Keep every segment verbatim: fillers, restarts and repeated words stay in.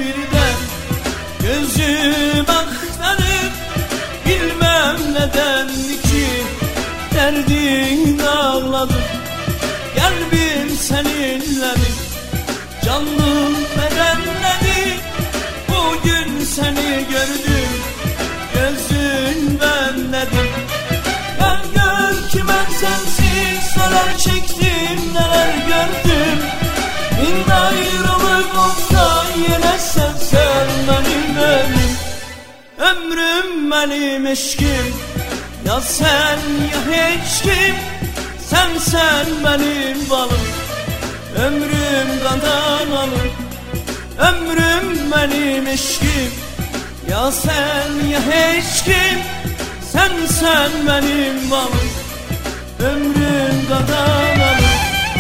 birden gözüm aktarıp, bilmem nedenli ki derdin ağladım. Kalbim seninledir, canım bedenledir. Bugün seni gördüm, gözün bendedir. Gel gör ki ben sensiz neler çektim, neler gördüm. Bin ayrılık olsa yine sevsen benim benim. Ömrüm benim eşkim, ya sen ya hiç kim. Sen sen benim balım, ömrüm kandan alır. Ömrüm benim eşkim, ya sen ya hiç kim. Sen sen benim balım, ömrüm kandan alır.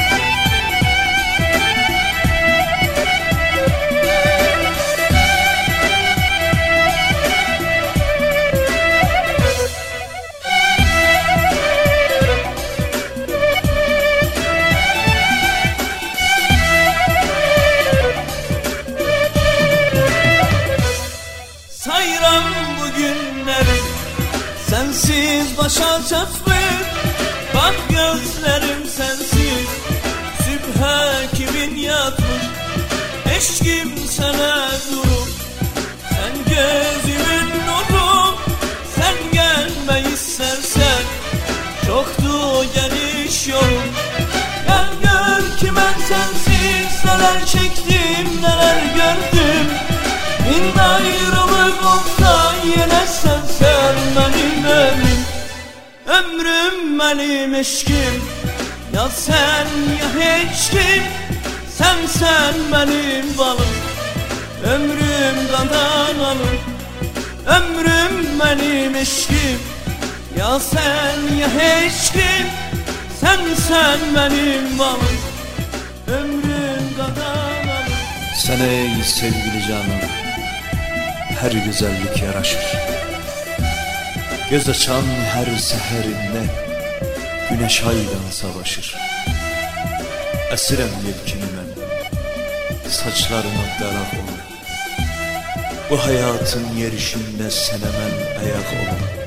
Sayram bu günleri sensiz başa çatmıyor. Bak gözlerim sensiz sübhe kimin yatmış. Eşkim sana durup, sen gözümün nuru. Sen gelme istersen, çoktu geniş yolum. Gel gör ki ben sensiz neler çektim, neler gördüm. Bin ayrılık olsa yine sevsen benim benim. Ömrüm benim eşkim, ya sen ya hiç kim. Sen sen benim balım, ömrüm kandan alır. Ömrüm benim eşkim, ya sen ya hiç kim. Sen sen benim balım, ömrüm kandan alır. Sana ey sevgili canım, her güzellik yaraşır. Göz açan her seherinde güneş aydan savaşır. Esirem yelkini ben, saçlarına darak olur. Bu hayatın yerişinde senemen ayak olur.